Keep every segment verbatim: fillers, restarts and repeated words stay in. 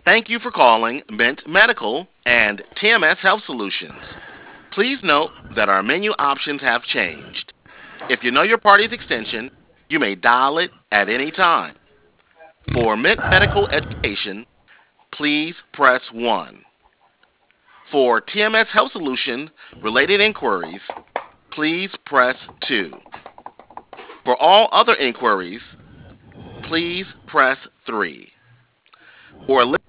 Thank you for calling Mint Medical and T M S Health Solutions. Please note that our menu options have changed. If you know your party's extension, you may dial it at any time. For Mint Medical Education, please press one. For T M S Health Solution related inquiries, please press two. For all other inquiries, please press three. For li-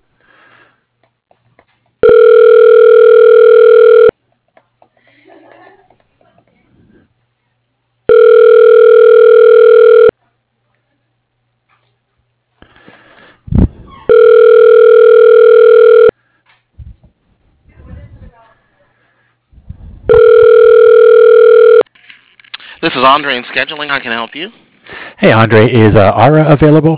This is Andre in scheduling. I can help you. Hey, Andre, is uh, Ara available?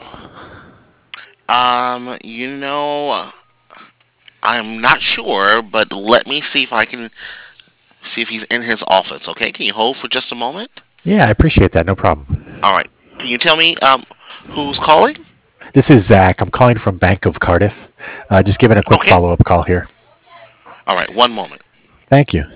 Um, you know, I'm not sure, but let me see if I can see if he's in his office. Okay, can you hold for just a moment? Yeah, I appreciate that. No problem. All right. Can you tell me um who's calling? This is Zach. I'm calling from Bank of Cardiff. Uh, just giving a quick Okay. follow-up call here. All right. One moment. Thank you.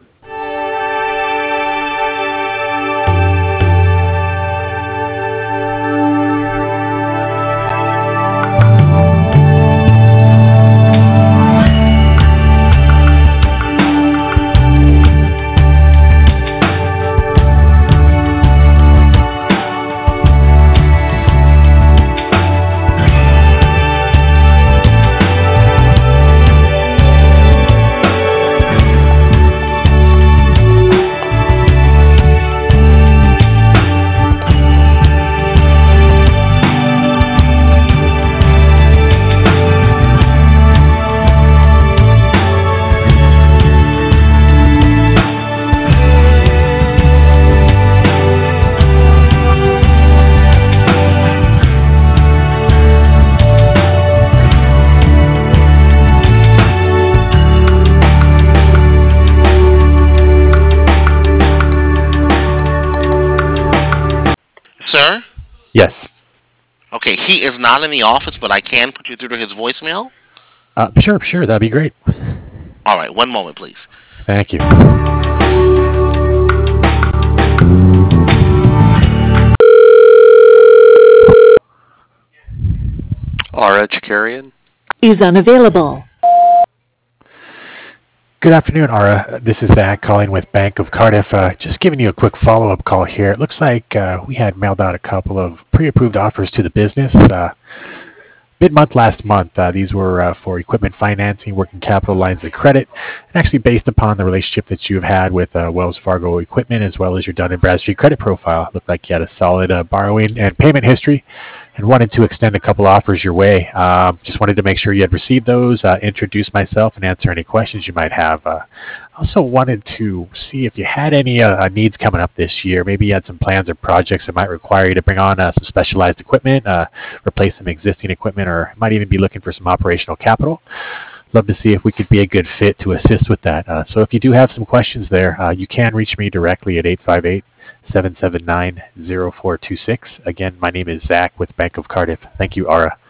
Sir? Yes. Okay, he is not in the office, but I can put you through to his voicemail. Uh, sure, sure. That'd be great. All right. One moment, please. Thank you. Ara Chakarian is unavailable. Good afternoon, Ara. This is Zach calling with Bank of Cardiff. Uh, just giving you a quick follow-up call here. It looks like uh, we had mailed out a couple of pre-approved offers to the business uh, mid-month last month. Uh, these were uh, for equipment financing, working capital lines of credit, and actually based upon the relationship that you've had with uh, Wells Fargo Equipment as well as your Dun and Bradstreet credit profile. It looked like you had a solid uh, borrowing and payment history, and wanted to extend a couple offers your way. Um, just wanted to make sure you had received those, uh, introduce myself, and answer any questions you might have. Uh, also wanted to see if you had any uh, needs coming up this year. Maybe you had some plans or projects that might require you to bring on uh, some specialized equipment, uh, replace some existing equipment, or might even be looking for some operational capital. Love to see if we could be a good fit to assist with that. Uh, so if you do have some questions there, uh, you can reach me directly at eight five eight, seven seven nine, zero four two six. Again, my name is Zach with Bank of Cardiff. Thank you, Ara.